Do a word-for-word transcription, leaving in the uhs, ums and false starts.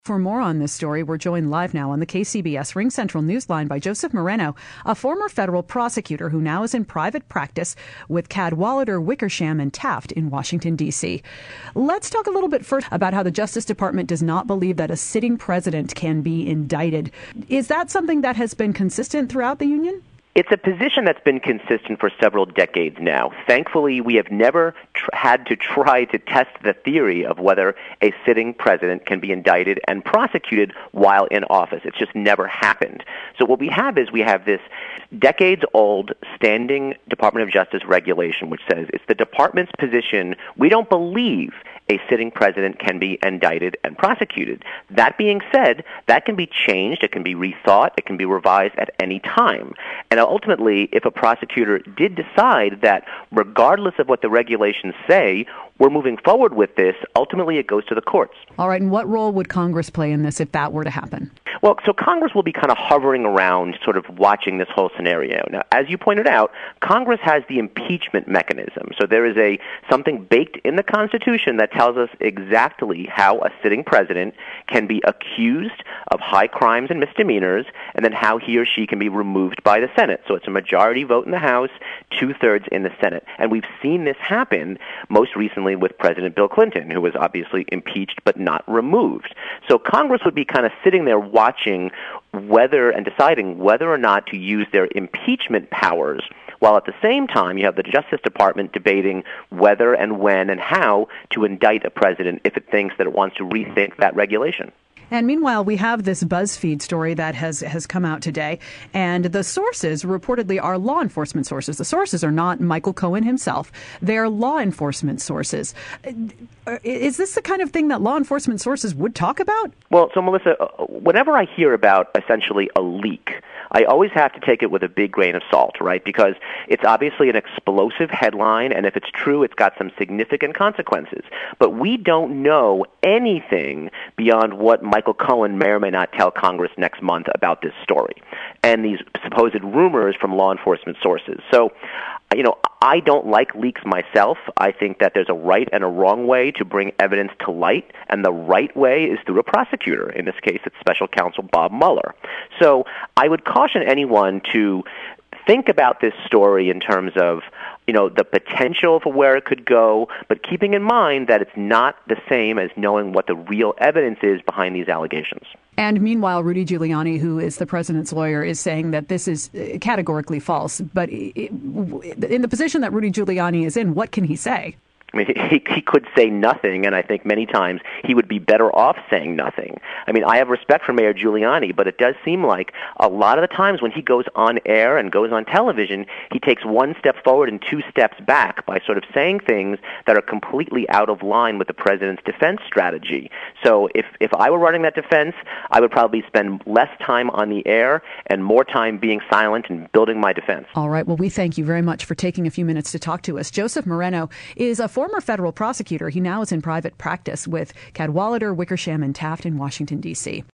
For more on this story, we're joined live now on the K C B S Ring Central Newsline by Joseph Moreno, a former federal prosecutor who now is in private practice with Cadwalader, Wickersham, and Taft in Washington, D C. Let's talk a little bit first about how the Justice Department does not believe that a sitting president can be indicted. Is that something that has been consistent throughout the Union? It's a position that's been consistent for several decades now. Thankfully, we have never tr- had to try to test the theory of whether a sitting president can be indicted and prosecuted while in office. It's just never happened. So what we have is we have this decades-old standing Department of Justice regulation which says it's the department's position we don't believe a sitting president can be indicted and prosecuted. That being said, that can be changed, it can be rethought, it can be revised at any time. And ultimately, if a prosecutor did decide that regardless of what the regulations say, we're moving forward with this, ultimately it goes to the courts. All right, and what role would Congress play in this if that were to happen? Well, so Congress will be kind of hovering around, sort of watching this whole scenario. Now, as you pointed out, Congress has the impeachment mechanism. So there is a something baked in the Constitution that tells us exactly how a sitting president can be accused of high crimes and misdemeanors, and then how he or she can be removed by the Senate. So it's a majority vote in the House, two-thirds in the Senate. And we've seen this happen most recently with President Bill Clinton, who was obviously impeached but not removed. So Congress would be kind of sitting there watching whether and deciding whether or not to use their impeachment powers, while at the same time you have the Justice Department debating whether and when and how to indict a president if it thinks that it wants to rethink that regulation. And meanwhile, we have this BuzzFeed story that has, has come out today, and the sources reportedly are law enforcement sources. The sources are not Michael Cohen himself. They are law enforcement sources. Is this the kind of thing that law enforcement sources would talk about? Well, so Melissa, whenever I hear about essentially a leak, I always have to take it with a big grain of salt, right? Because it's obviously an explosive headline, and if it's true, it's got some significant consequences. But we don't know anything beyond what Michael Cohen may or may not tell Congress next month about this story and these supposed rumors from law enforcement sources. So, you know, I don't like leaks myself. I think that there's a right and a wrong way to bring evidence to light, and the right way is through a prosecutor. In this case, it's Special Counsel Bob Mueller. So I would caution anyone to think about this story in terms of, you know, the potential for where it could go, but keeping in mind that it's not the same as knowing what the real evidence is behind these allegations. And meanwhile, Rudy Giuliani, who is the president's lawyer, is saying that this is categorically false. But in the position that Rudy Giuliani is in, what can he say? I mean, he, he could say nothing, and I think many times he would be better off saying nothing. I mean, I have respect for Mayor Giuliani, but it does seem like a lot of the times when he goes on air and goes on television, he takes one step forward and two steps back by sort of saying things that are completely out of line with the president's defense strategy. So if, if I were running that defense, I would probably spend less time on the air and more time being silent and building my defense. All right. Well, we thank you very much for taking a few minutes to talk to us. Joseph Moreno is a former federal prosecutor. He now is in private practice with Cadwalader, Wickersham, and Taft in Washington, D C